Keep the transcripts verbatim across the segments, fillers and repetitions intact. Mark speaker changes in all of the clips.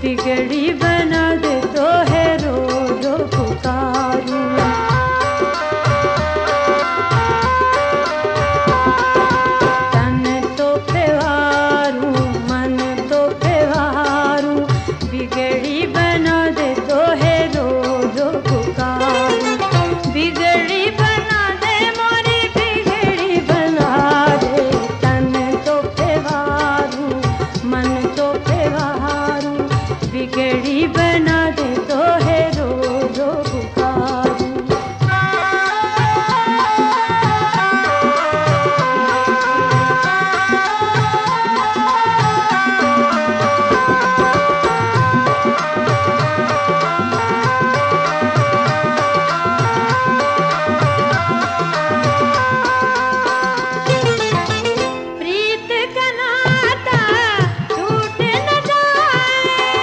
Speaker 1: बिगड़ी बना दे तो है रो रो पुकारूं। तन तो प्यारूं मन तो प्यारूं, बिगड़ी बना दे तो है रो रो पुकारूं। बिगड़ी बना दे मोरी बिगड़ी बना दे, तन तो प्यारूं मन तो प्यारूं, बिगड़ी बना दे तो है रो रो पुकारूं। प्रीत का नाता टूट न जाए,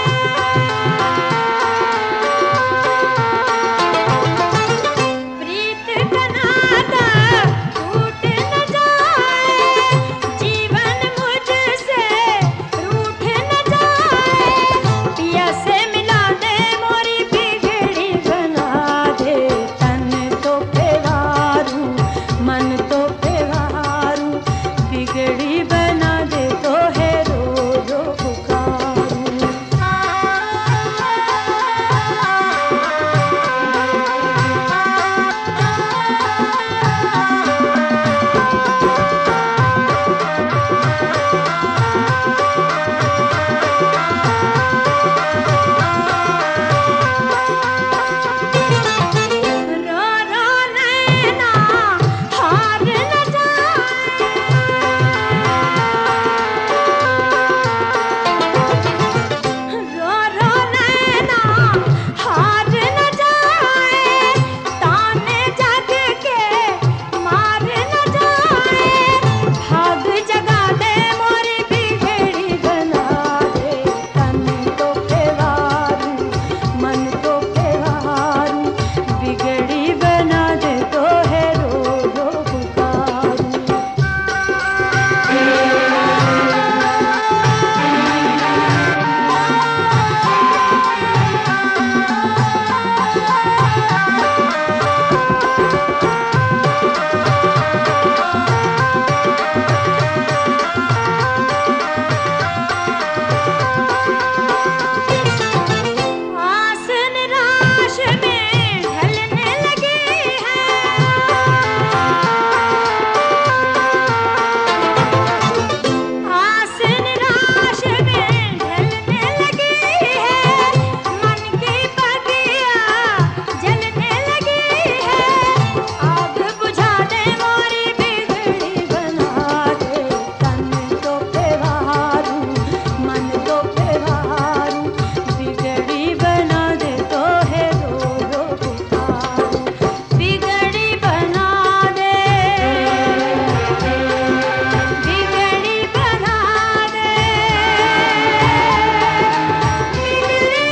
Speaker 1: प्रीत का नाता टूट न जाए, जीवन मुझसे रूठ न जाए। पिया से मिला दे मोरी बिगड़ी बना दे, तन तो प्यारूं मन तो प्यारूं, बिगड़ी बना दे तो है रो रो पुकारूं। रो रो नैना हार न जाए, रो रो नैना हार न जाए, ताने जग के मार न जाए। भाग जगा दे मोरी बिगड़ी बना दे, तन तो प्यारूं मन तो प्यारूं, बिगड़ी बना दे तो है रो रो पुकारूं। आस निराश में ढलने लगी है, आस निराश में ढलने लगी है। मन की बगिया जलने लगी है, आग बुझा दे मोरी बिगड़ी बना दे, तन तो प्यारूं मन तो प्यारूं, बिगड़ी बना दे तो है रो रो पुकारूं। बिगड़ी बना दे, बिगड़ी बना दे, बिगड़ी